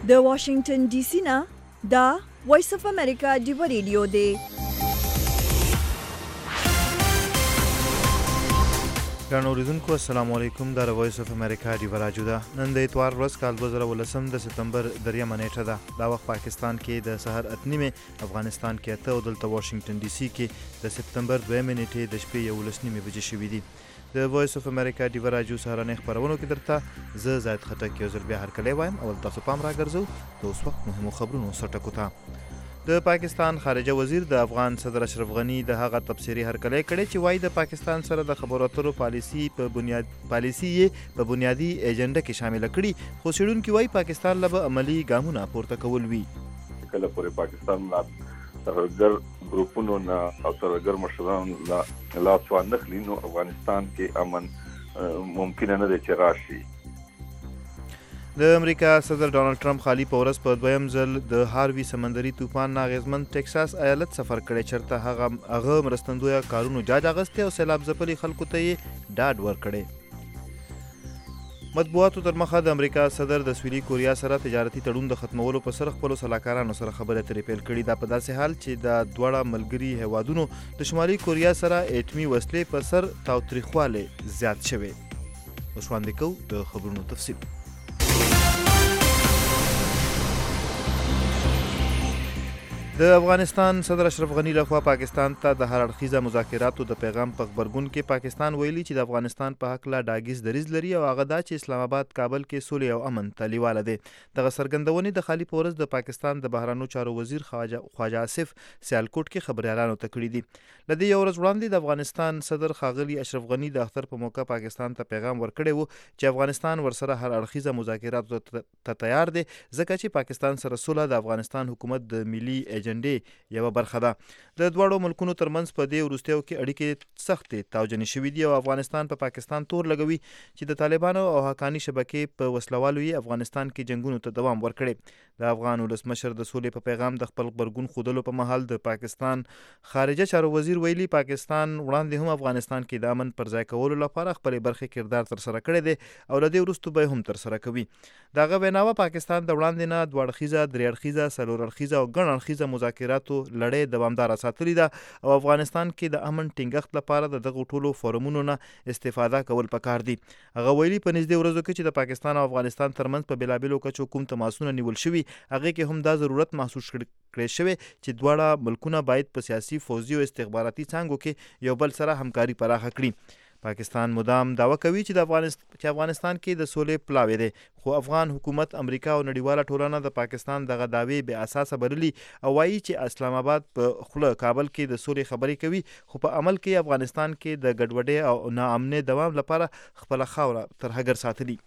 د واشنگټن ډي سي نه دا وایس اف امریکا دی ریډیو دی. ګرانو اوریدونکو السلام علیکم. دا وایس اف امریکا دی راډیو ده. نن د اتوار ورځ کال 2018 د سپتمبر 3 نیټه ده. دا وخت پاکستان کې د سحر 8:30، افغانستان کې 8 او دلته واشنگټن ډي سي کې د سپتمبر 2 نیټې د شپې 11:30 بجې شوې دي. د وایس اف امریکا دی راډیو سهارنې خبرونو کې درته زه زاید خټک یو ځل بیا هرکلی وایم. اول تاسو پام راګرځو د اوس وخت مهمو خبرونو سرټکو ته. د پاکستان خارجه وزیر د افغان صدر اشرف غنی د هغه تبصري هرکلی کړی چې وایي د پاکستان سره د خبرو اترو پالیسي په بنیادي ایجنډا کې شامل کړي، خو څېړونکي وایي پاکستان له به عملي ګامونه پورته کول وي. کله پورې پاکستان ترهګر ګروپونو نه او ترهګر مشرانو لا لاس وانخلي نو افغانستان کې امن ممکن نه دی چې راشي. د امریکا صدر ډانلډ ټرمپ خالي په ورځ په دویم ځل د هاروي سمندري طوفان نه اغېزمن ټکساس ایالت سفر کړی، چېرته هغه مرستندویه کارونو جاج اخیستی او سیلاب ځپلي خلکو ته یې ډاډ ورکړی. مطبوعاتو تر مخه د امریکا صدر د سویلي کوریا سره تجارتي تړون د ختمولو په سر خپلو سلاکارانو سره خبرې اترې پیل کړي. دا په داسې حال چې د دواړه ملګري هیوادونو د شمالي کوریا سره اټمي وسلې په سر تاوتریخوالی زیات شوی. اوس وړاندې کوو د خبرونو تفصیل. د افغانستان صدر اشرف غنی لخوا پاکستان ته د هر اړخیزه مذاکراتو د پیغام په خبرګون کې پاکستان ویلي چې د افغانستان په حق لا ډاګیز دریځ لري او هغه دا چې اسلام آباد کابل کې سولې او امن ته لیواله دی. دغه څرګندونې د خالي په ورځ د پاکستان د بهرنیو چارو وزیر خواجه آصف سیالکوټ کې خبریالانو ته کړي دي. له دې یو ورځ وړاندې د افغانستان صدر ښاغلي اشرف غنی د اختر په موقع پاکستان ته پیغام ورکړی و چې افغانستان ورسره هر اړخیزه مذاکراتو ته تیار دی، ځکه چې پاکستان سره سوله د افغانستان حکومت د ملي ایجنډې یوه برخه ده. د دواړو ملکونو ترمنځ په دې وروستیو کې اړیکې سختې تاوجنې شوي دي او افغانستان په پاکستان تور لګوي چې د طالبانو او حقاني شبکې په وسلوالو یې افغانستان کې جنګونو ته دوام ورکړی. د افغان ولسمشر د سولې په پیغام د خپل غبرګون ښودلو په مهال د پاکستان خارجه چارو وزیر ویلي پاکستان وړاندې هم افغانستان کې د امن پر ځای کولو لپاره خپلې برخې کردار ترسره کړی دی او له دې وروسته به هم ترسره کوي. د هغه ویناوه پاکستان د وړاندې نه دوه اړخیزه، درې اړخیزه، څلور اړخیزه او ګڼ اړخیزه مذاکراتو لړۍ دوامداره ساتلې ده او افغانستان کې د امن ټینګښت لپاره د دغو ټولو فورمونو نه استفاده کول پکار دي. هغه ویلي په نږدې ورځو کې چې د پاکستان او افغانستان ترمنځ په بېلابېلو کچو کوم تماسونه نیول شوي، هغې کې هم دا ضرورت محسوس کړی شوی چې دواړه ملکونه باید په سیاسي، فوزي او استخباراتي څانګو کې یو بل سره همکاري پراخه کړي. پاکستان مدام دعوه کوي چې افغانستان کې د سولې پلاوی دی، خو افغان حکومت، امریکا او نړیواله ټولنه د پاکستان دغه دعوې بې اساسه بللي او وایي چې اسلام آباد په خوله کابل کې د سولې خبرې کوي، خو په عمل کې افغانستان کې د ګډوډۍ او ناامنۍ دوام لپاره خپله خاوره ترهګر ساتلي.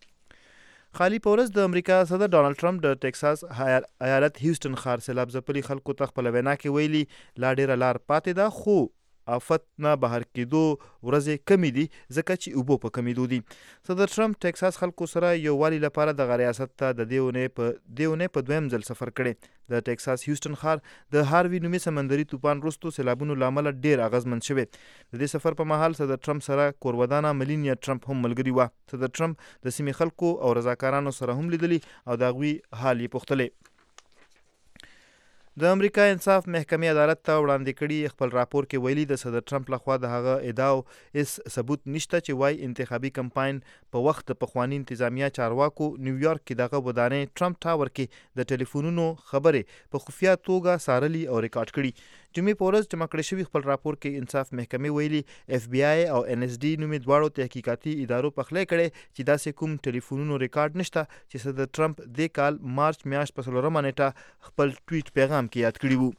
خالي په ورځ د امریکا صدر ډانلډ ټرمپ د ټکساس ایالت هیوسټن ښار سیلاب ځپلي خلکو ته خپله وینا کې ویلي لا ډیره لار پاتې ده، خو آفت نه بهر کېدو ورځې کمې دي ځکه چې اوبو په کمېدو دي. صدر ټرمپ ټکساس خلکو سره یووالي لپاره دغه ریاست ته د دې اونۍ په دویم ځل سفر کړی. د ټکساس هیوسټن ښار د هاروي نومي سمندري طوفان وروسته سیلابونو له امله ډېر اغېزمن شوی. د دې سفر په مهال صدر ټرمپ سره کورودانه ملینیا ټرمپ هم ملګري وه. صدر ټرمپ د سیمې خلکو او رضاکارانو سره هم لیدلي او د هغوی حال یې پوښتلی. د امریکا انصاف محکمې عدالت ته وړاندې کړي خپل راپور کې ویلي د صدر ټرمپ لخوا د هغه ادعاو هیڅ ثبوت نشته چې وایي انتخابي کمپاین په وخت د پخواني انتظامیه چارواکو نیویارک کې دغه ودانۍ ټرمپ ټاور کې د ټلیفونونو خبرې په خفیه توګه څارلي او ریکارډ کړي. جمعې په ورځ جمع کړی شوي خپل راپور کې انصاف محکمې ویلي اف بی آی او ان اس ډي نومې دواړو تحقیقاتي ادارو پخلی کړی چې داسې کوم ټلیفونونو ریکارډ نشته چې صدر ټرمپ دې کال مارچ میاشت په 4 نیټه خپل ټویټ پیغام کې یاد کړي وو.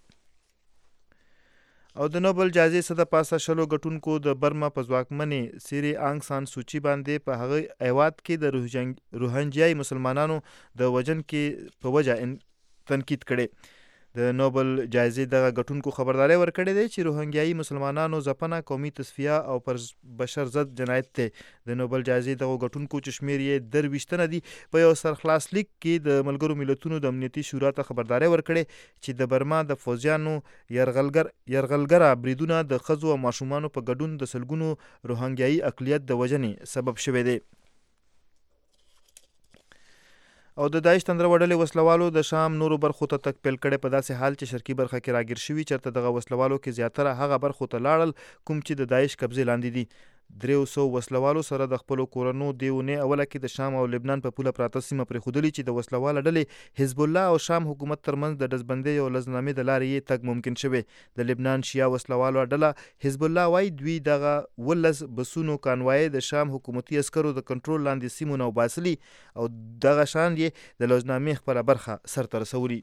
او د نوبل جایزې څخه د پاسه شلو ګټونکو د برما په ځواکمنې سیري آنګ سان سوچي باندې په هغه هیواد کې د روهنجیاي مسلمانانو د وژن کې په وجه تنقید کړي. د نوبل جایزې دغه ګټونکو خبرداری ورکړی دی چې روهنګیایي مسلمانانو ځپنه قومي تصفیه او پر بشر ضد جنایت دی. د نوبل جایزې دغه ګټونکو چې شمېر یې 23 تنه دي په یو سرخلاص لیک کې د ملګرو ملتونو د امنیتي شورا ته خبرداری ورکړی چې د برما د فوجیانو یرغلګره بریدونه د ښځو او ماشومانو په ګډون د سلګونو روهنګیایي اقلیت د وژنې سبب شوی دی. او د داعش تندره وډلې وسلوالو د شام نورو برخو ته تک پیل کړی په داسې حال چې شرقي برخه کې راګیر شوي چېرته دغه وسلوالو کې زیاتره هغه برخو ته لاړل کوم چې د داعش قبضې لاندې دي. 300 وسلوالو سره د خپلو کورونو د اونۍ اوله کې د شام او لبنان په پوله پراته سیمه پرېښودلې چې د وسلواله ډلې حزب الله او شام حکومت ترمنځ د ډزبندۍ او لزنامې د لارې یې تګ ممکن شوی. د لبنان شیعه وسلوالو ډله حزب الله وایي دوی دغه 12 بسونو کانوای د شام حکومتي عسکرو د کنټرول لاندې سیمو نه وباسلي او دغه شان یې د لوزنامې خپله برخه سرته رسولي.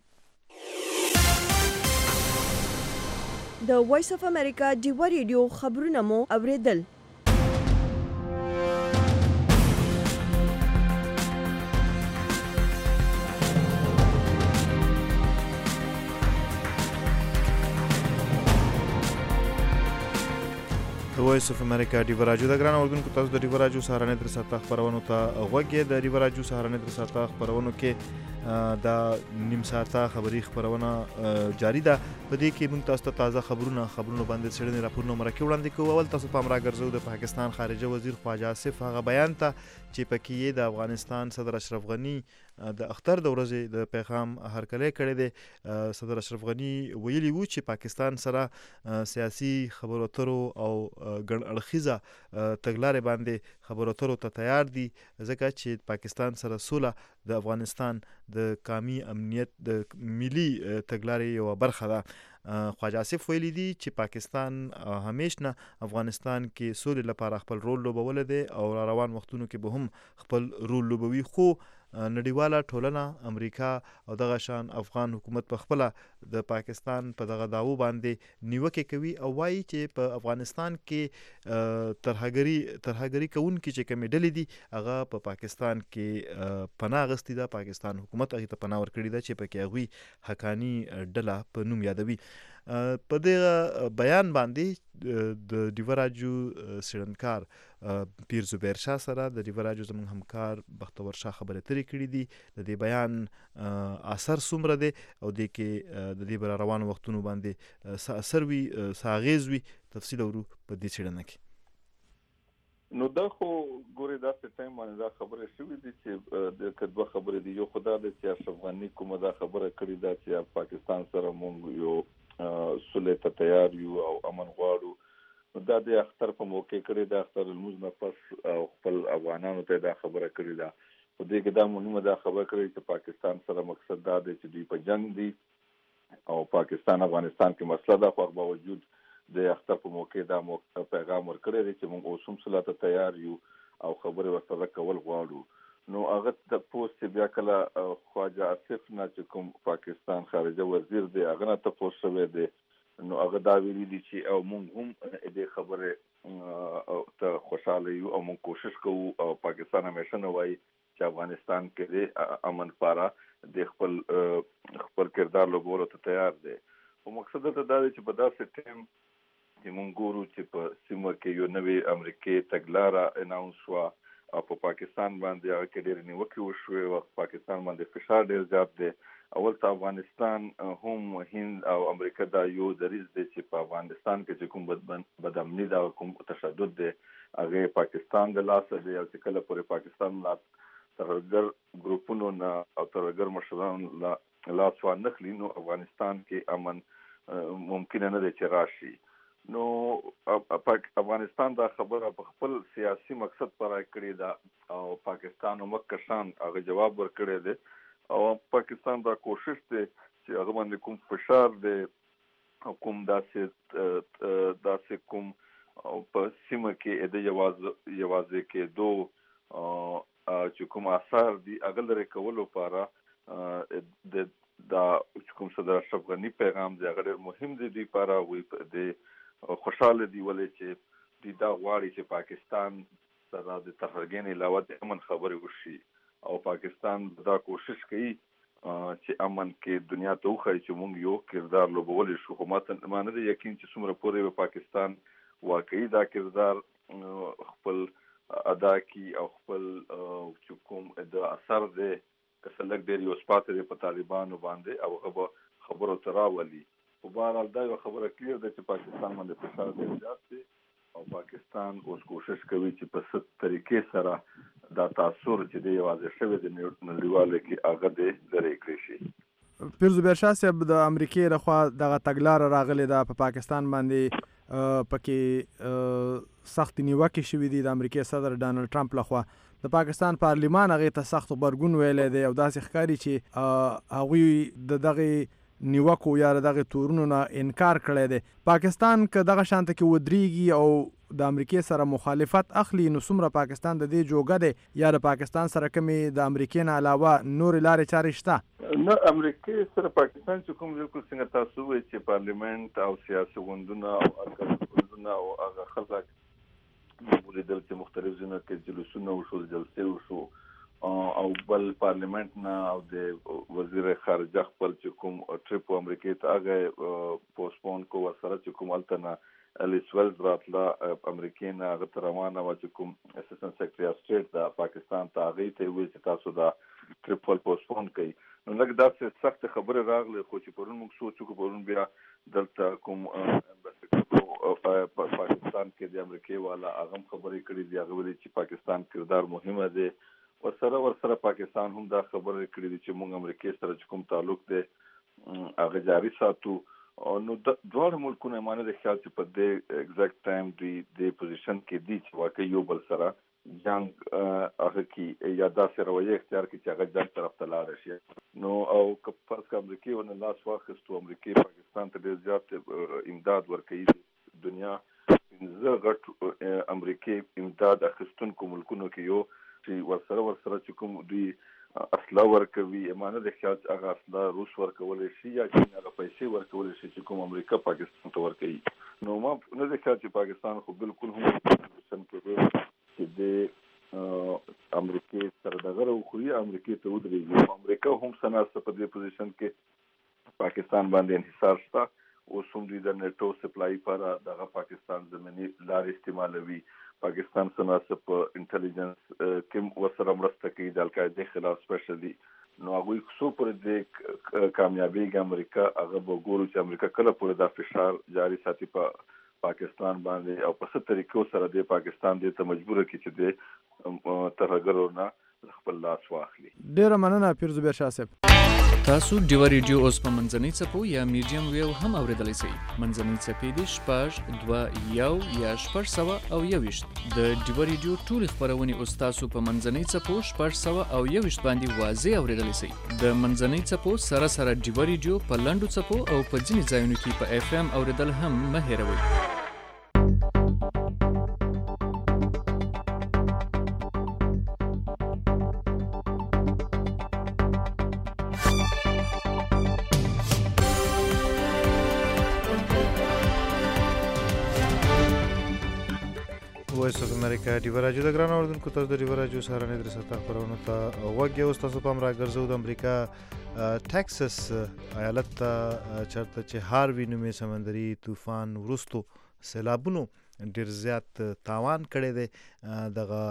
د وایس اف امریکا ډیوا ریډیو خبرونه مو اوریدل. د وایس اف امریکا ډیوا راډیو د ګران اردوونکو تاسو د ډیوا راډیو سهارنۍ در ساعته خبرونو ته غوږ یې. د ډیوا راډیو سهارنۍ در ساعته خبرونو کې د نیم ساعته خبري خبرونه جاری ده. په دې کې موږ تاسو ته تازه خبرونه باندې څېړنې راپورونه مرکه وړاندې کوو. اول تاسو پام راګرځو د پاکستان خارجه وزیر خواجه آصف هغه بیان ته چې پکې یې د افغانستان صدر اشرف غني د اختر د ورځې د پیغام هرکلی کړی دی. صدر اشرف غني ویلي وو چې پاکستان سره سیاسي خبرو اترو او ګڼ اړخیزه تګلارې باندې خبرو اترو ته تیار دي ځکه چې پاکستان سره سوله د افغانستان د قومي امنیت د ملي تګلارې یوه برخه ده. خواجه آصف ویلي دي چې پاکستان همیش نه افغانستان کې سولې لپاره خپل رول لوبولی دی او را روان وختونو کې به هم خپل رول لوبوي، خو نړیواله ټولنه امریکا او دغه شان افغان حکومت په خپله د پاکستان په دغه دعوو باندې نیوکې کوي او وایي چې په افغانستان کې ترهګري کوونکي چې کومې ډلې دي هغه په پاکستان کې پناه اخیستې ده. پاکستان حکومت هغې ته پناه ورکړې ده چې پکې هغوی حقاني ډله په نوم یادوي. په دغه بیان باندې د ډیوا راډیو څېړنکار پیر زبیر شاه سره د ډیوا راډیو زموږ همکار بختور شاه خبرې اترې کړي دي. د دې بیان اثر څومره دی او د کې د دې به روانو وختونو باندې څه اثر وي څه اغېز وي تفصیل اورو په دې څېړنه کې. نو دا خو ګورې داسې ټایم باندې دا خبرې شوې دي چې د دوه خبرې دي. یو خو دا دی چې اشرف غني کومه دا خبره کړې ده چې پاکستان سره موږ یو سولې ته تیار یو او امن غواړو. دا د اختر په موقع کړې ده، اختر الموز نه پس او خپل افغانانو ته دا خبره کړې ده. په دې کې دا مهمه دا خبره کړې چې پاکستان سره مقصد دا دی چې دوی په جنگ دي او پاکستان افغانستان کې مسله ده، خو باوجود د اختر په موقع دا پیغام ورکړی دی چې موږ اوس هم صلح ته تیار یو او خبرې ورسره کول غواړو. نو هغه د پوسټ بیا کله خواجه آصف نه چې کوم پاکستان خارجه وزیر دی هغه نه تپوس شوی دی، نو هغه دا ویلي دي چې او موږ هم دې خبرې ته خوشحاله یو او موږ کوشش کوو او پاکستان همیشه نه وایي چې افغانستان کې د امن لپاره د خپل کردار لوبولو ته تیار دی. او مقصد ته دا دی چې په داسې ټایم چې موږ ګورو چې په سیمه کې یو نوې امریکې تګلاره اناونس شوه او په پاکستان باندې هغه کې ډېرې نیوکې وشوې او پاکستان باندې فشار ډېر زیات دی. اول ته افغانستان هم هند او امریکا دا یو دریځ دی چې په افغانستان کې چې کوم بدامني دا کوم تشدد دی هغه پاکستان د لاسه دی او چې کله پورې پاکستان لا ترهګر ګروپونو نه او ترهګر مشرانو لاس وانخلي نو افغانستان کې امن ممکن نه دی چې راشي. نو افغانستان دا خبره په خپل سیاسي مقصد پر کړې ده او پاکستان او مکشان هغه جواب ورکړی دی او پاکستان دا کوشش دی چې هغه باندې کوم فشار دی کوم داسې کوم په سیمه کې د یوازې کېدو چې کوم آثار دي هغه لرې کولو لپاره دا کوم صدر اشرف غني پیغام دی هغه ډېر مهم دی دوی لپاره. وایي د خوشحاله دی ولې چې دوی دا غواړي چې پاکستان سره د ترهګرۍ علاوه د امن خبرې وشي او پاکستان دا کوشش کوي چې امن کې دنیا ته وښایي چې موږ یو کردار لوبولی شو. خو ما نه دی یقین چې څومره پورې به پاکستان واقعي دا کردار خپل ادا کړي او خپل چې کوم د اثر دی که څه لږ ډېر یو سپاته دی په طالبانو باندې او هغه به خبرو ته راولي. په بهرحال دا یوه خبره کلیر ده چې پاکستان باندې فشار ډېر زیات دی او پاکستان اوس کوشش کوي چې په څه طریقې سره دا تاثیر چې دی واضح شوی د نړیوالو کې هغه د لرې کړی شي. پیر زبیر شاه صاحب د امریکای لخوا دغه تګلاره راغلې ده په پاکستان باندې پکې سخت نیوکې شوې دي د امریکای صدر ډانلډ ټرمپ لخوا. د پاکستان پارلیمان هغې ته سخت غبرګون ویلی دی او داسې ښکاري چې هغوی د دغې نیوکو یا دغه تورونو نه انکار کړی دی. پاکستان که دغه شانته کې ودرېږي او د امریکای سره مخالفت اخلي نو څومره پاکستان د دې جوګه دی یا د پاکستان سره کومې د امریکای نه علاوه نورې لارې چارې شته؟ نه، امریکای سره پاکستان چې کوم بالکل څنګه تاسو وایي چې پارلیمنت او سیاسي غونډونه او ارکاني غونډونه او هغه خلک ولیدل چې مختلف ځایونو کې جلوسونه وشو، جلسې وشو او بل پارلیمنت نه او د وزیر خارجه خپل چې کوم ټریپ امریکای ته هغه پوسټپون کو ورسره چې کوم التنه الیس ویلز راتله امریکای نه هغه روانه و چې کوم اسسټنټ سیکریټری اف سټیټ د پاکستان ته هغه ته ویل چې تاسو دا ټریپ ول پوسټپون کړئ. نو لکه داسې سخت خبره راغله خو چې پرون موږ سوچو چې پرون بیا دلته کوم پاکستان کې د امریکای والا هغه خبرې کړې دي، هغه ویلي چې پاکستان کردار مهمه دی. ورسره پاکستان هم دا خبره کړې دي چې موږ امریکای سره چې کوم تعلق دی هغه جاري ساتو. نو دواړه ملکونه مانه د خیال چې په دې ایگزیکټ ټایم د پوزیشن کې دي چې واقعي یو بل سره جنگ هغه کې یا داسې رویه اختیار کړي چې هغه جنگ طرف ته لاړ شي. نو او که امریکای ونه لاس واخیستو، امریکای پاکستان ته ډېر زیات امداد ورکوي. دنیا 15 غټ امریکای امداد اخیستونکو ملکونو کې یو چې ورسره چې کوم دوی اصله ورکوي، امانه د خیال هغه اصله روس ورکولی شي یا چین هغه پیسې ورکولی شي چې کوم امریکا پاکستان ته ورکوي. نو ما نه د خیال چې پاکستان خو بالکل هم پوزیشن کې دی چې د امریکای سره دغه وخوري، امریکای ته ودرېږي. امریکا هم سناسه په دې پوزیشن کې پاکستان باندې انحصار شته. اوس هم دوی د نیټو سپلای لپاره دغه پاکستان زمینی لارې استعمالوي. پاکستان سناسه په انټيليجنس کې ورسره مرسته کوي د القاعده خلاف سپیشلی. نو هغوی څو پر دې کامیابیږي امریکا هغه به ګورو چې امریکا کله پورې دا فشار جاري ساتي په پاکستان باندې او په څه طریقو سره د پاکستان دې ته مجبور کړي چې د ترهګرو نه خپل لاس واخلي. ډیره مننه پیر زبیر شاه صاحب. تاسو ډیو ریډیو اوس په منځنۍ څپو یا میډیم ویو هم اوریدلی شئ. منځنۍ څپې دي 6.2 یا 6.1 د ډیو ریډیو ټول خبرونه اوس تاسو په منځنۍ څپو 6.1 باندې واضح اوریدلی شئ. د منځنۍ څپو سره ډیو ریډیو په لاندو څپو او په ځینې ځایونو کې په اف ام اوریدل هم مه هیروئ. وایس اف امریکا ډیو راډیو د ګران اوردونکو تاسو د ډیو راډیو سره نه درسته خبرونه ته وګورئ. اوس تاسو په امر راګرځو د امریکا ټکساس ایالت ته چرته چې هاروی نومې سمندري طوفان وروستو سیلابونو ډیر زیات تاوان کړی دی.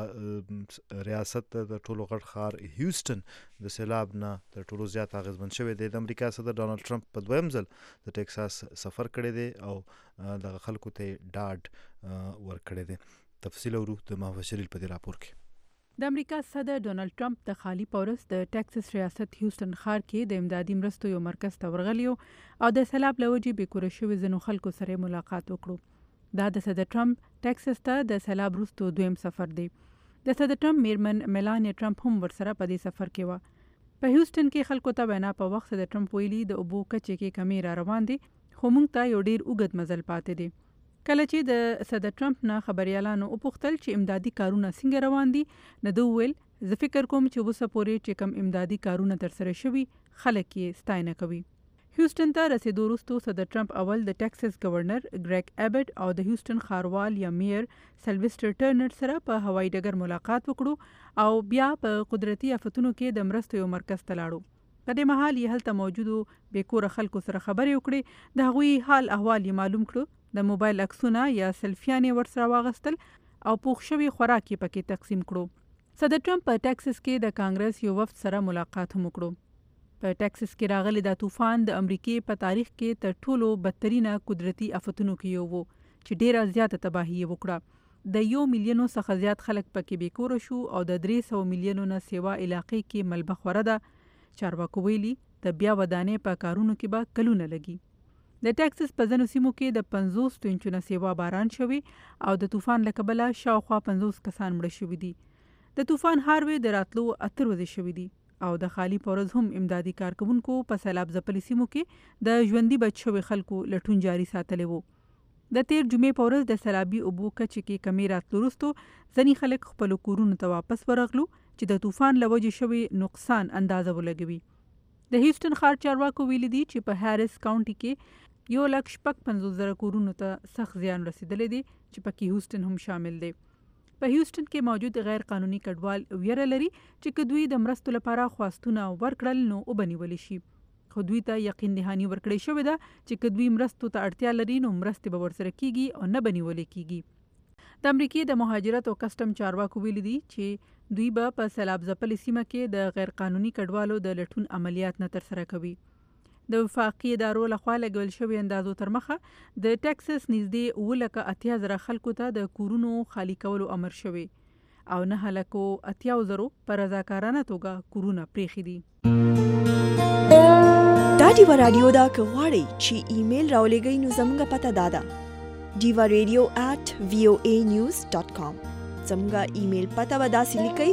دغه ریاست د ټولو غټ ښار هیوستن د سیلاب نه تر ټولو زیات اغیزمن شوی دی. د امریکا صدر ډانلډ ټرمپ په دویم ځل د ټکساس سفر کړی دی او دغه خلکو ته ډاډ ورکړی دی. تفصیل ورو د محمد شریل په دې راپور کې. د امریکا صدر ډونالد ټرمپ د خالی پورس د ټکساس ریاست هیوستن ښار کې د امدادي مرستو یو مرکز ته ورغلی او د سیلاب له وجې بېکوره شوي ځینو خلکو سره ملاقات وکړو. دا د صدر ټرمپ ټکساس ته د سیلاب وروسته دویم سفر دی. د صدر ټرمپ میرمن میلانیا ټرمپ هم ورسره په دې سفر کې وه. په هیوستن کې خلکو ته وینا په وخت صدر ټرمپ ویلي د اوبو کچې کې کمی را روان دي خو موږ ته یو ډیر اوږد مزل پاتې دی. کله چې د صدر ټرمپ نه خبريالانو وپوښتل چې امدادي کارونه څنګه روان دي نو دوی ویل زه فکر کوم چې وسه پورې چې کم امدادي کارونه ترسره شوي خلک یې ستاینه کوي. هیوستن ته رسیدو وروسته صدر ټرمپ اول د ټکساس گورنر ګریګ ایبټ او د هیوستن ښاروال یا میر سلویسټر ټرنر سره په هوایي ډګر ملاقات وکړو او بیا په قدرتي آفتونو کې د مرستو یو مرکز ته لاړو. په دې مهال یې هلته موجودو بېکوره خلکو سره خبرې وکړې، د هغوی حال احوال یې معلوم کړو، د موبایل عکسونه یا سلفیانې ورسره واغستل او پوښ شوي خوراک یې پکې تقسیم کړو. صدر ټرمپ په ټکساس کې د کانګرس یو وفد سره ملاقات هم وکړو. په ټکساس کې راغلی دا طوفان د امریکې په تاریخ کې تر ټولو بدترینه قدرتي آفتونو کې یو و چې ډیره زیاته تباهي یې وکړه. د 1 میلیونو څخه زیات خلک پکې بیکوره شو او د 300 میلیونو نه سیوا علاقې کې ملبه خوره ده. چارواکو ویلي د بیا ودانې په کارونو کې به کلونه لګي. د ټیکساس په ځینو سیمو کې د 50 انچو نه سیوا باران شوی او د طوفان له کبله شاوخوا 50 کسان مړه شوي دي. د طوفان هاروی د راتلو 8 ورځې شوي دي او د خالی پورز هم امدادي کارکونکو په سیلاب ځپلي سیمو کې د ژوندي بچ شوي خلکو لټون جاري ساتلی وو. د تیر جمعې په ورځ د سیلابي اوبو کچې کې کمی راتلو وروستو ځینې خلک خپلو کورونو ته واپس ورغلو چې د طوفان له وجې شوي نقصان اندازه ولګوي. د هیوسټن ښار چارواکو ویلي دي چې په هاریس کاونټي کې 1,50,000 کورونو ته سخت زیان رسیدلی دی چې پکې هیوسټن هم شامل دی. په هیوسټن کې موجود غیر قانوني کډوال ویره لري چې که دوی د مرستو لپاره خواستونه ورکړل نو وبنیول شي. خو دوی ته یقین دهاني ورکړی شوې ده چې که دوی مرستو ته اړتیا لري نو مرستې به ورسره کیږي او نه بنیول کیږي. د امریکې د مهاجرت او کسټم چارواکو ویلي دي چې دوی به په سیلاب ځپلې سیمه کې د غیر قانوني کډوالو د لټون عملیات نه ترسره کوي. د وفاقي ادارو لخوا لګول شوی اندازو تر مخه د ټیکساس نږدې 7,80,000 خلکو ته د کورونو خالی کولو امر شوی او 9,80,000 په رضاکارانه توګه کورونه پریښي دي. دا ډیوا رادیو دا که غواړئ چې ایمیل راولېږئ نو زموږ پته دا ده diva@voanews.com. زموږ ایمیل پته به داسې لیکئ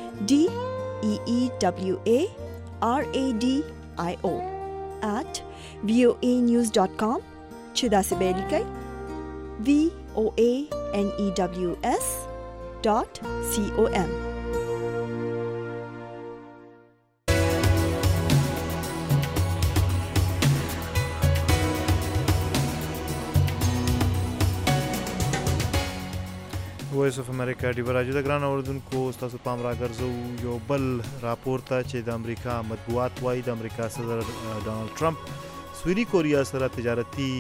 DEEWARADIO@voanews.com چې داسې به لیکئ VOANEWS.com. وایس اف امریکا ډیوا رادیو د ګران اوردونکو تاسو پام راګرځو یو بل راپور ته چې د امریکا مطبوعات وایي د امریکا صدر ډانلډ ټرمپ سویلي کوریا سره تجارتي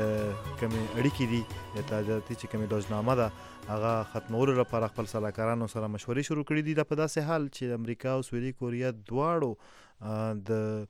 کمی اړیکې دي تجارتي چې کمی لوجنامه ده هغه ختمولو لپاره خپل سلاکارانو سره مشورې شروع کړې دي. دا په داسې حال چې امریکا او سویلي کوریا دواړو د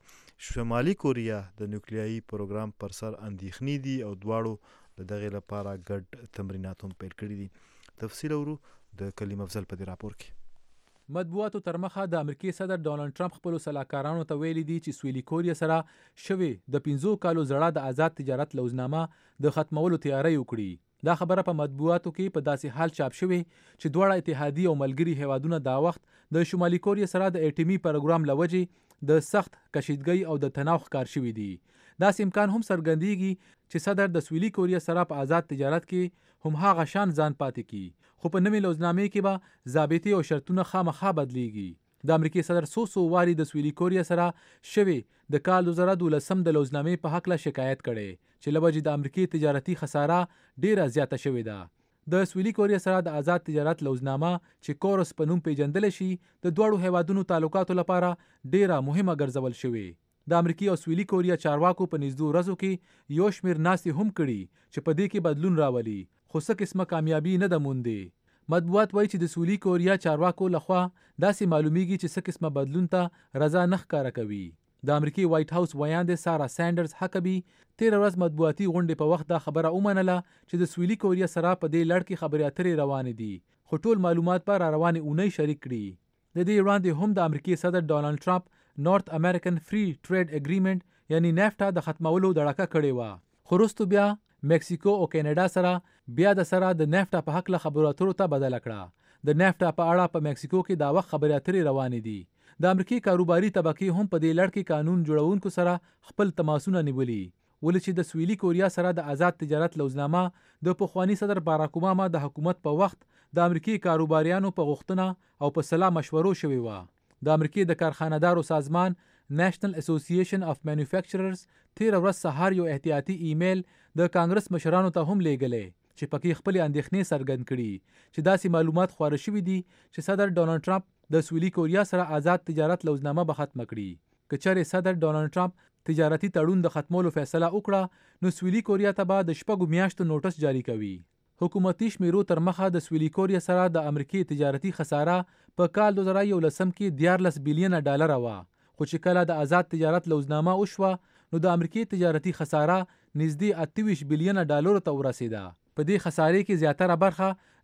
شمالي کوریا د نیوکلیایي پروګرام پر سر اندېښنې دي او دواړو د دغې لپاره ګډ تمرینات هم پیل کړي دي. تفصیل اورو د کلیم افضل په دې راپور کې. مطبوعاتو تر مخه د امریکای صدر ډانلډ ټرمپ خپل سلاکارانو ته ویلي دي چې سویلي کوریا سره شوی د 15 کالو زړه د آزاد تجارت لوزنامه د ختمولو تیاری وکړي. دا خبره په مطبوعاتو کې په داسې حال چاپ شوی چې دواړه اتحادیې او ملګري هیوادونه دا وخت د شمالي کوریا سره د اټومي پروګرام لوجې د سخت کشیدګۍ او د تناو ښکار شوي دي. داسې امکان هم څرګندېږي چې صدر د سویلي کوریا سره په آزاد تجارت کې هم هغه شان ځان پاتې کی، خو په نوې لوزنامې کې به ضابطې او شرطونه خامخا بدلیږي. د امریکای صدر څو واري د سویلي کوریا سره شوی د کال 2012 د لوزنامې په حق له شکایت کړي چې لوجې د امریکای تجارتي خساره ډیره زیاته شوې ده. د سویلي کوریا سره د آزاد تجارت لوزنامه چې کورس په نوم پیژندل شي د دوړو هیوادونو تعلقاتو لپاره ډیره مهمه ګرځول شوې. د امریکای او سویلي کوریا چارواکو په نږدې ورځو کې یو شمیر ناستې هم کړي چې په دې کې بدلون راولي، خو څه قسمه کامیابی نه ده موندې. مطبوعات وایي چې د سویلي کوریا چارواکو لخوا داسې معلومیږي چې څه قسمه بدلون ته رضا نه ښکاره کوي. د امریکای وایټ هاوس ویاندې سارا سانډرز حکبي تیر ورځ مطبوعاتي غونډې په وخت دا خبره ومنله چې د سویلي کوریا سره په دې لړ کې خبرې اترې روانې دي، خو ټول معلومات په روانې اونۍ شریک کړي. د دې وړاندې هم د امریکای صدر ډانلډ ټرمپ نورث امریکن فری ټریډ اګریمنت یعنی نفټا د ختمولو دړکه کړې و، خو وروسته بیا مکسیکو او کینیډا سره بیا د سره د نفټا په حق له خبرو اترو ته بدل کړه. د نفټا په اړه په مکسیکو کې دا وخت خبرې اترې روانې دي. د امریکای کاروباري طبقه هم په دې لړ کې قانون جوړونکو سره خپل تماسونه نیولي، ولې چې د سویلي کوریا سره د آزاد تجارت لوزنامه د پخوانی صدر باراک اوباما د حکومت په وخت د امریکای کاروباریانو په غوښتنه او په سلا مشورو شوی و. د امریکای د کارخانه‌دارو سازمان نېشنل اسوسییشن اف مینوفیکچررز تیر ورځ سهار یو احتیاطي ایمیل د کانګرس مشرانو ته هم لیږلی چې پکې خپل اندېښنې څرګند کړي چې داسې معلومات خپاره شوي دي چې صدر ډانلډ ټرمپ د سویلي کوریا سره آزاد تجارت لوزنامه به ختمه کړي. که چېرې صدر ډانلډ ټرمپ تجارتي تړون د ختمولو فیصله وکړه نو سویلي کوریا ته به د 6 میاشتو نوټس جاری کوي. حکومتي شمیرو تر مخه د سویلي کوریا سره د امریکای تجارتي خساره په کال 2011 کې 14 بلین ډالر و، خو چې کله د آزاد تجارت لوزنامه وشوه نو د امریکای تجارتي خساره نږدې 28 بلین ډالر ته ورسیده. په دې خسارې کې زیاتره برخه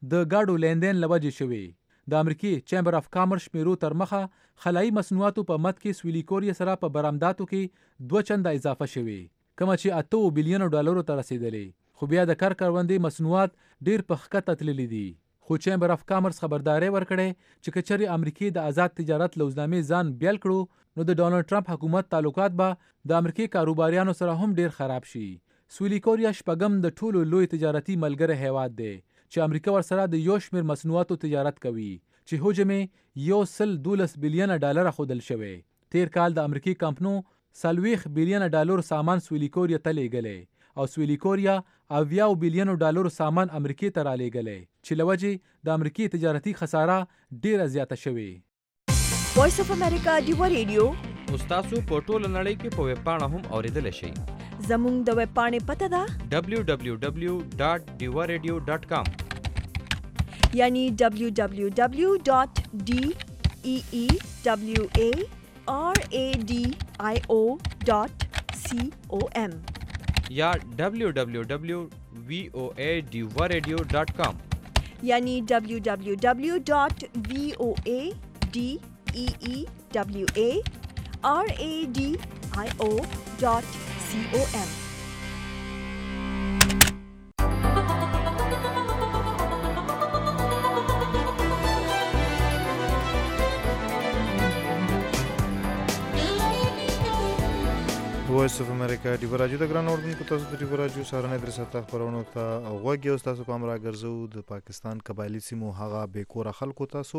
د ګاډو لیندین لوجې شوې. د امریکای چیمبر اف کامرس شمیرو تر مخه خلایي مصنوعاتو په مد کې سویلي کوریا سره په برآمداتو کې 2 چنده اضافه شوې، کومه چې 8 بلین ډالرو ته رسیدلې. خو بیا د کروندې مصنوعات ډیر په ښکته تللي دي. خو چیمبر اف کامرس خبرداري ورکړې چې کچري امریکای د آزاد تجارت لوزنامې ځان بیل کړو نو د ډونالد ټرمپ حکومت تعلقات به د امریکای کاروباریانو سره هم ډیر خراب شي. سویلي کوریا شپږم د ټولو لوی تجارتي ملګری هیواد دی چې امریکا ورسره د یو شمېر مصنوعاتو تجارت کوي چې حجم یې 112 بلین ډالر ښودل شوی. تیر کال د امریکای کمپنو 40 بلین ډالر سامان سویلي کوریا ته لیږلی او سویلي کوریا 80 بلین ډالر سامان امریکای ته را لیږلی چې لوجې د امریکای تجارتي خساره ډیره زیاته شوې. وایس اف امریکا ډیوا ریډیو تاسو په ټوله نړۍ کې په ویب پاڼه هم اوریدلی شئ. زموږ د ویب پاڼې پته ده www.diwaradio.com یعنی www.deewaradio.com یا www.voadiwaradio.com یعنی www.voadeewaradio.com. وایس اف امریکا ډیوا راډیو د ګران اوردونکو تاسو د ډیوا راډیو سهارنۍ درې ساعته خبرونه ته غوږ یو تاسو په امر راګرځو د پاکستان قبایلی سیمو هغه بیکوره خلکو تاسو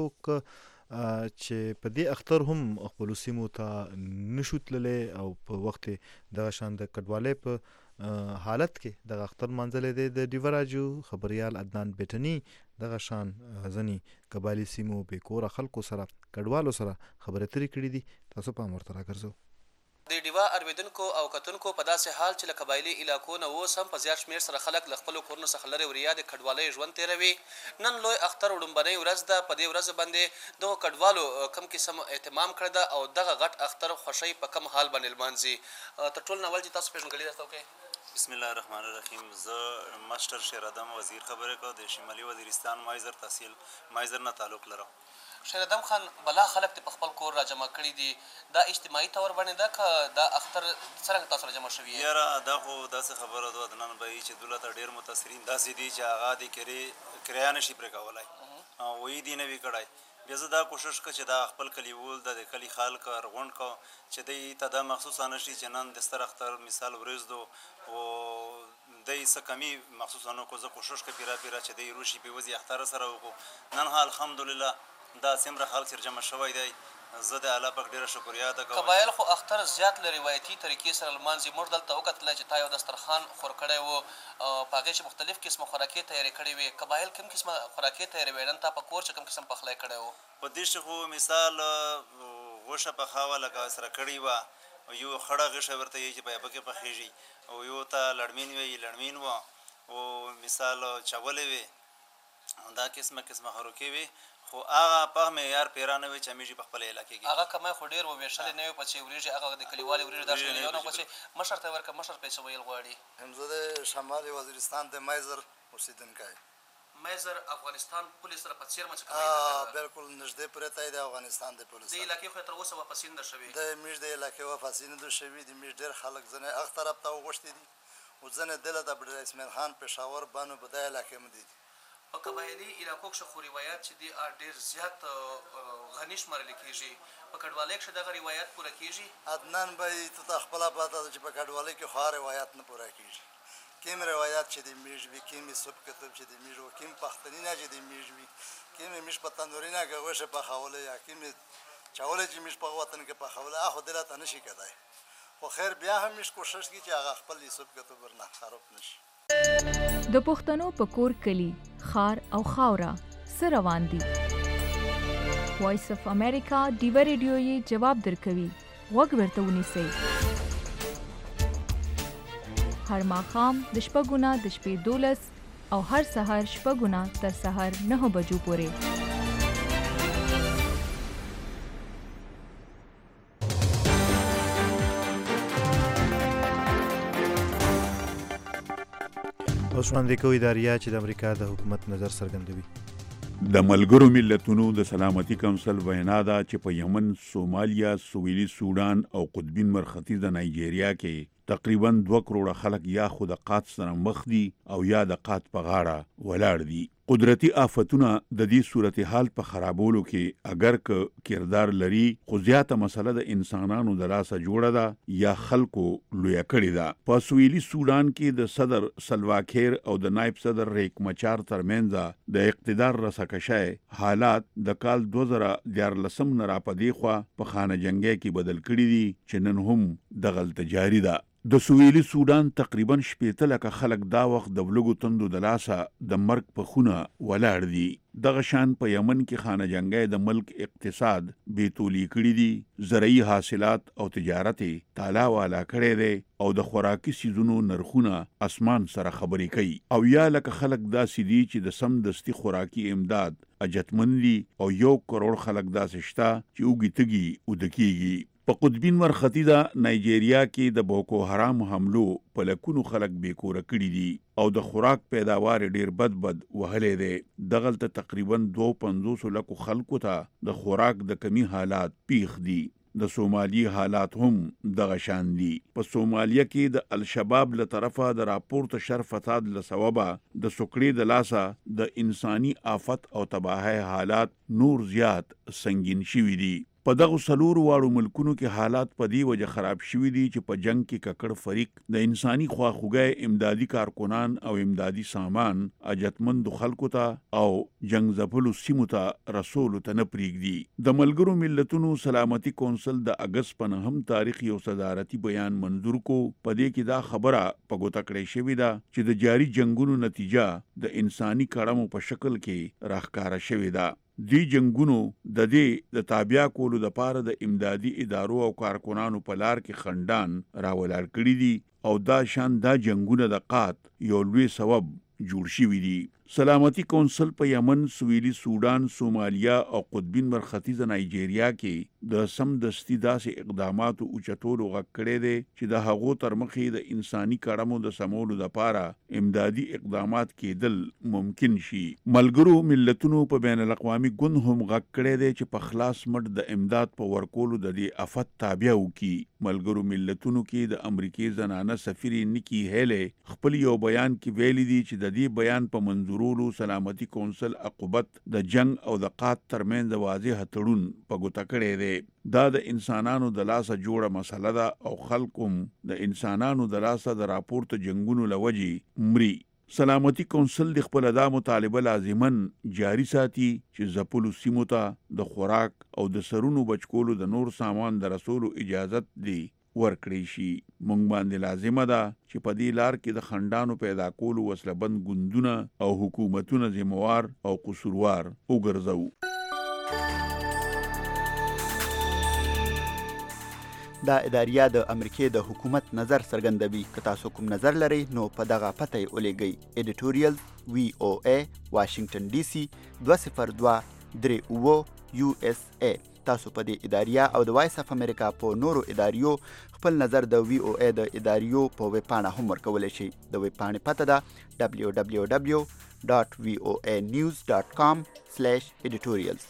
چې په دې اختر هم خپل سیمو ته نشو تللی او په وخت د شان د کډوالۍ په حالت کې د اختر منځلې د ډیوا راډیو خبريال عدنان بیٹنی د شان ځنی قبایلی سیمو بیکوره خلکو سره کډوالو سره خبرې ترې کړې دي. تاسو په امر راګرځو. د ډیوا ارویدونکو او کتونکو په داسې حال چې له قبایلي علاقو نه اوس هم په زیات شمېر سره خلک له خپلو کورونو څخه لرې وریا د کډوالۍ ژوند تېروي. نن لوی اختر وړومبنۍ ورځ ده. په دې ورځ باندې دغو کډوالو کم قسم اهتمام کړی ده او دغه غټ اختر خوښۍ په کم حال باندې لمانځي. تر ټولو نه اول چې تاسو پېژندګلي درته وکړئ. بسم الله الرحمن الرحیم. زه ماسټر شیر ادم وزیر خبرې کوم د شمالي وزیرستان مایزر تحصیل مایزر نه تعلق لرم. شیر ادم خان، بلا خلک په خپل کور را جمع کړي دي، دا اجتماعي طور باندې ده که دا اختر څرنګه تاسو را جمع شوي یې؟ یاره دا خو داسې خبره ده عدنان بهي چې دولت ډېر متاثرین داسې دي چې هغه د کرایه نشي پرې کولی او وی دې نه وي کړی. بیا زه دا کوشش که چې دا خپل کلیوال د کلي خلک رغونډ کو چې دوی ته دا مخصوصه نشي چې نن د ستر اختر مثال ورځ دو او دوی څه کمی مخصوصه نه کو. زه کوشش که پیرا چې دوی روشي په وځي اختر سره وکړو. نن حال الحمدلله دا څومره خلک سره جمع شوی دی، زه د الله پاک ډېره شکریا ادا کوم. قبایل خو اختر زیات له روایتي طریقې سره لمانځي. موږ دلته وکتله چې تا یو دسترخوان خور کړی و په هغې چې مختلف قسمه خوراکې تیارې کړې وې. قبایل کوم قسمه خوراکې تیاروي؟ نن تا په کور چې کوم قسم پخلی کړی و؟ په دې شي خو مثال غوښه پخاوه لکه سره کړې وه، یو خړه غوښه ورته یې چې په یبه کې پخېږي، او یو ته لړمین وی لړمین وه، او مثال چاولې وې، دا قسمه خوراکې وې. خو هغه په معیار پیرا نه وي چې همیشه په خپل علاقې کې هغه کمی خو ډېر وویشلې نه وي په چې وریژې هغه د کلیوالې وریژې داسې یو نه په چې مشر ته ورکړه مشر پیسې ویل غواړي. زه د شمالي وزیرستان د مایزر اوسېدونکی. مایزر افغانستان پولې سره په څېرمه چې بالکل نږدې پرته دی د افغانستان د پولې د علاقې خو یې تر اوسه واپسې نه ده شوې. د میش د علاقې واپسې نه ده شوي. د میش ډېر خلک ځنې اخ طرف ته وغوښتي دي او ځنې دله د اسماعیل خان پېښور بانو په دې علاقې هم دي. په قبایلي علاقو کښې خو روایات چې دي ډېر زیات غني شمارل کېږي. په کډوالۍ کښې دغه روایات پوره کېږي؟ عدنان بهي ته ته خپله پته ده چې په کډوالۍ کښې خو هر روایات نه پوره کېږي. کیم روایات چې د میژ وي، کیم سوب کتب چې د میژ وي، کیم پختني نه چې د میژ وي، کیم میژ په تندوري نه که غوښې پخولی یا کیم چاولی چې میژ په وطن کې پخولی هغه خو دله ته نشي کېدی. خو خیر بیا هم میژ کوشش کوي چې هغه خپل سوب کتب ورنه خراب نشي. د پښتنو په کور کلی خار او خاوره څه روان دي؟ وایس اف امریکا ډیوا ریډیو یې جواب درکوي. غوږ ورته ونیسئ. هر ماښام د شپږو نه د شپې 12 او هر سهار شپږو نه تر سهار 9 بجو پورې. اوس وړاندې کوي اداریه چې د امریکا د حکومت نظر څرګندوي. د ملګرو ملتونو د سلامتي کونسل وینا ده چې په یمن، سومالیا، سویلي سودان او قطبین مرختیز د نایجیریا کې تقریبا 2 کروڑه خلک یا خو د قحط سره مخ دي او یا د قحط په غاړه ولاړ دي. قدرتی آفتونه د دې صورتحال په خرابولو کې اگر که کردار لري، خو زیاته مسله د انسانانو د لاسه جوړه ده یا خلکو لویه کړې ده. په سویلي سودان کې د صدر سلواکیر او د نایب صدر ریک مچار ترمنځ د اقتدار رسکشای حالات د کال 2014 نه راپدې خوا په خانه جنګي کې بدل کړي دي چې نن هم دغلته جاری ده. د سویلي سودان تقریبا 80 لکه خلک دا وخت د ولګو تندو د لاسه د مرګ په خونه ولاړ دي. دغه شان په یمن کې خانه جنګي د ملک اقتصاد بیتولی کړي دي، زرعي حاصلات او تجارت تالا والا کړي دي او د خوراکي سیزونو نرخونه اسمان سره خبرې کوي. او یا لکه خلک داسې دي چې د سم دستي خوراکي امداد اجتمن دي او 1 کروڑ خلک داسې شته چې اوږي تږي ودکیږي. په قطبین مرختیزه نایجیریا کې د بوکو حرام حملو په لکونو خلک بیکوره کړي دي او د خوراک پیداوار ډیر بد وهلې دی. دغلته تقریبا 250 لکو خلکو ته د خوراک د کمی حالات پیښ دي. د سومالی حالات هم دغه شان دي. په سومالیا کې د الشباب له طرفه د راپورته شر فساد له سببه د سکړې د لاسه د انساني آفت او تباہی حالات نور زیات سنگین شوي دي. په دغه 4 واړو ملکونو کې حالات په دې وجه خراب شوي دي چې په جنگ کې ککړ فریق د انساني خواخوږۍ امدادي کارکنان او امدادي سامان اجتمند خلکو ته او جنگ ځپلو سیمو ته رسولو ته نه پرېږدي. د ملګرو ملتونو سلامتي کونسل د اگست په 9 تاریخ یو صدارتي بیان منظور کو. په دې کې دا خبره په ګوته کړې شوې ده چې د جاري جنگونو نتیجه د انساني کړمو په شکل کې راښکاره شوې ده. دی جنگونو د دې د تابع کولو د پاره د امدادي ادارو او کارکنانو په لار کې خندان راولار کړی دي او دا شان دا جنگونه د قحط یو لوی سبب جوړ شوي دي. سلامتي کونسل په یمن، سویلي سودان، سومالیا او قطبین مرختیزه نایجیریا کې د سم دستي داسې اقداماتو اوچتولو غږ کړی دی چې د هغو تر مخې د انساني کړمو د سمولو دپاره امدادي اقدامات کېدل ممکن شي. ملګرو ملتونو په بین الاقوامي ګوند هم غږ کړی دی چې په خلاص مټ د امداد په ورکولو د دې افت تابع وکړي. ملګرو ملتونو کې د امریکې زنانه سفیر نیکی هیلی خپل یو بیان کې ویلي دي چې د دې بیان په منظور سلامتي کونسل عقوبت د جنگ او د قحط ترمنځ واضح تړون په ګوته کړی دی. دا د انسانانو د لاسه جوړه مسله ده او خلکم د انسانانو د لاسه د راپورته جنگونو لوجې مري. سلامتي کونسل د خپل دا مطالبه لازمن جاری ساتي چې ځپلو سیمو ته د خوراک او د سرونو بچکولو د نور سامان د رسولو اجازت دی ورکړی شي. مونږ باندې لازمه ده چې په دې لار کې د خندانو پیدا کولو وسله بند ګوندونه او حکومتونه ذمہوار او قصوروار وګرځو. دا اداریه د امریکې د حکومت نظر څرګندوي. که تاسو کوم نظر لرئ نو په دغه پته یې ولیږئ. ایډیټوریل VOA واشنگټن DC 20238 USA. تاسو په دې اداریه او د وایس اف امریکا په نورو اداریو خپل نظر د VOA د اداریو په ویب پاڼه هم ورکولی شئ. د ویب پاڼې پته ده www.voanews.com/editorials.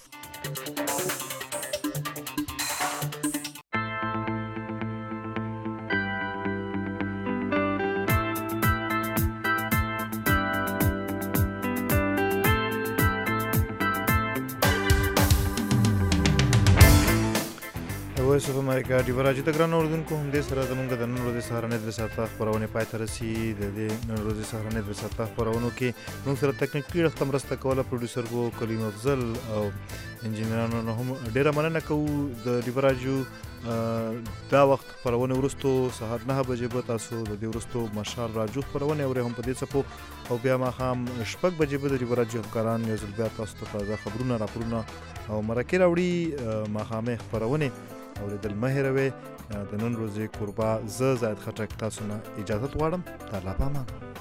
وایس اف امریکا ډیوه راځي د ګران اوردونکو همدې سره زمونږ د نن ورځې سهارنۍ 2 ساعته خپرونې پای ته رسي. د دې نن ورځې سهارنۍ 2 ساعته خپرونو کې موږ سره تکنیکي اړخ ته مرسته کوله پروډوسر وو کلیم افضل او انجینرانو نه هم ډیره مننه کوو. د ډیوه راځو دا وخت خپرونه وروستو سهار 9 بجې به تاسو د دې وروستو مشال راجو خپرونه اورئ هم په دې څپو او بیا ماښام 6 بجې به د ډیوه راځو همکاران یو ځل بیا تاسو ته تازه خبرونه راپورونه او مرکې راوړي. ماښامې خپرونې اوریدل مه هېروئ. د نن ورځې کوربه زه زاید خټک تاسو نه اجازت غواړم. د الله په امان.